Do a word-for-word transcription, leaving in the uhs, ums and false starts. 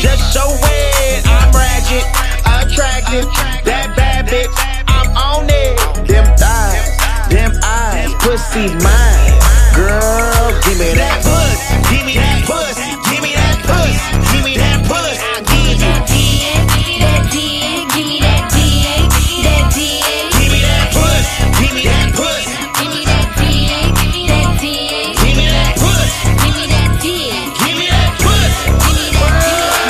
Just show it, I'm ratchet, attractive, that bad bitch, I'm on it. Them thighs, them eyes, pussy mine. Girl, give me that puss, give me that puss, give me that puss, give me